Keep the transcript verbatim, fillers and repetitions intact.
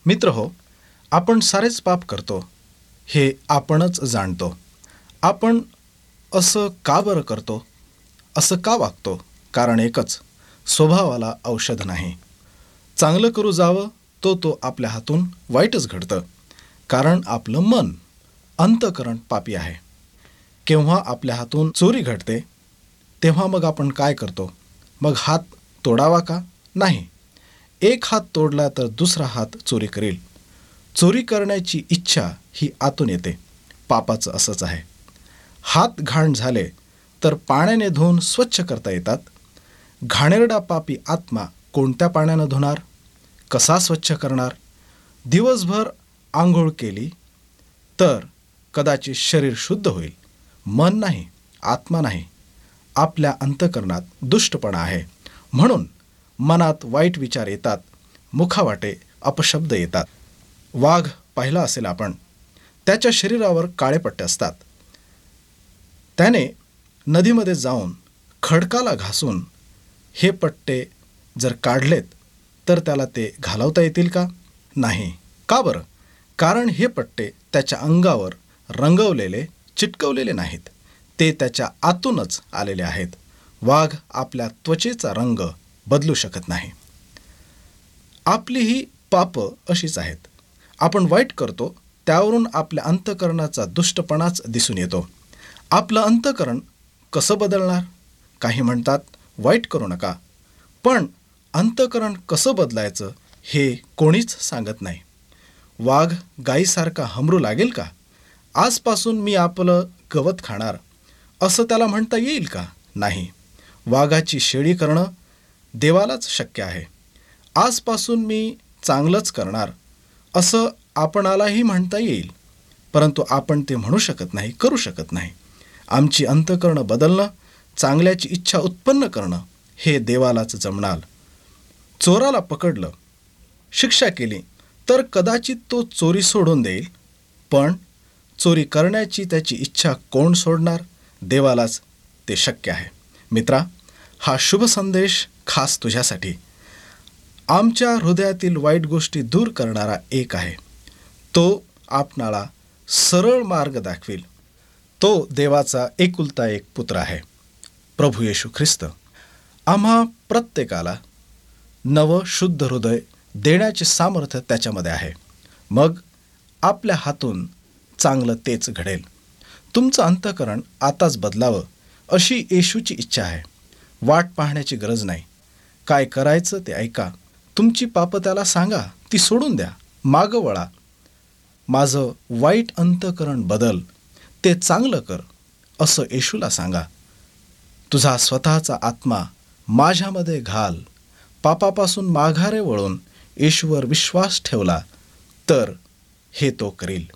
मित्र हो, आपण सारेच पाप करतो हे आपणच जाणतो. आपण असं का बरं करतो? असं का वागतो? कारण एकच, स्वभावाला औषध नाही. चांगलं करू जावं तो तो आपल्या हातून वाईटच घडतं. कारण आपलं मन, अंतःकरण पापी आहे. केव्हा आपल्या हातून चोरी घडते, तेव्हा मग आपण काय करतो? मग हात तोडावा का? नाही. एक हात तोडला तर दुसरा हात चोरी करेल. चोरी करण्याची इच्छा ही आतून येते. पापाचं असंच आहे. हात घाण झाले तर पाण्याने धुवून स्वच्छ करता येतात. घाणेरडा पापी आत्मा कोणत्या पाण्यानं धुणार? कसा स्वच्छ करणार? दिवसभर आंघोळ केली तर कदाचित शरीर शुद्ध होईल. मन नाही, आत्मा नाही. आपल्या अंतःकरणात दुष्टपणा आहे. म्हणून मनात वाईट विचार येतात, मुखावाटे अपशब्द येतात. वाघ पाहिला असेल आपण, त्याच्या शरीरावर काळे पट्टे असतात. त्याने नदीमध्ये जाऊन खडकाला घासून हे पट्टे जर काढलेत तर त्याला ते घालवता येतील का? नाही. का बरं? कारण हे पट्टे त्याच्या अंगावर रंगवलेले, चिटकवलेले नाहीत. ते त्याच्या आतूनच आलेले आहेत. वाघ आपल्या त्वचेचा रंग बदलू शकत नाही. आपली ही पापं अशीच आहेत. आपण वाईट करतो, त्यावरून आपल्या अंतःकरणाचा दुष्टपणाच दिसून येतो. आपलं अंतःकरण कसं बदलणार? काही म्हणतात वाईट करू नका, पण अंतःकरण कसं बदलायचं हे कोणीच सांगत नाही. वाघ गायीसारखा हमरू लागेल का? आजपासून मी आपलं गवत खाणार असं त्याला म्हणता येईल का? नाही. वाघाची शेळी करणं देवालाच शक्य आहे. आजपासून मी चांगलंच करणार असं आपणालाही म्हणता येईल, परंतु आपण ते म्हणू शकत नाही, करू शकत नाही. आमची अंतःकरणं बदलणं, चांगल्याची इच्छा उत्पन्न करणं हे देवालाच जमणार. चोराला पकडलं, शिक्षा केली तर कदाचित तो चोरी सोडून देईल, पण चोरी करण्याची त्याची इच्छा कोण सोडणार? देवालाच ते शक्य आहे. मित्रा, हा शुभ संदेश खास तुझ्यासाठी. आमच्या हृदयातील वाईट गोष्टी दूर करणारा एक आहे. तो आपणाला सरळ मार्ग दाखवील. तो देवाचा एकुलता एक पुत्र आहे, प्रभू येशू ख्रिस्त. आम्हा प्रत्येकाला नवं शुद्ध हृदय देण्याचे सामर्थ्य त्याच्यामध्ये आहे. मग आपल्या हातून चांगलं तेच घडेल. तुमचं अंतःकरण आताच बदलावं अशी येशूची इच्छा आहे. वाट पाहण्याची गरज नाही. काय करायचं ते ऐका. तुमची पापं त्याला सांगा, ती सोडून द्या, मागं वळा. माझं वाईट अंतःकरण बदल, ते चांगलं कर असं येशूला सांगा. तुझा स्वतःचा आत्मा माझ्यामध्ये घाल. पापापासून माघारे वळून येशूवर विश्वास ठेवला तर हे तो करील.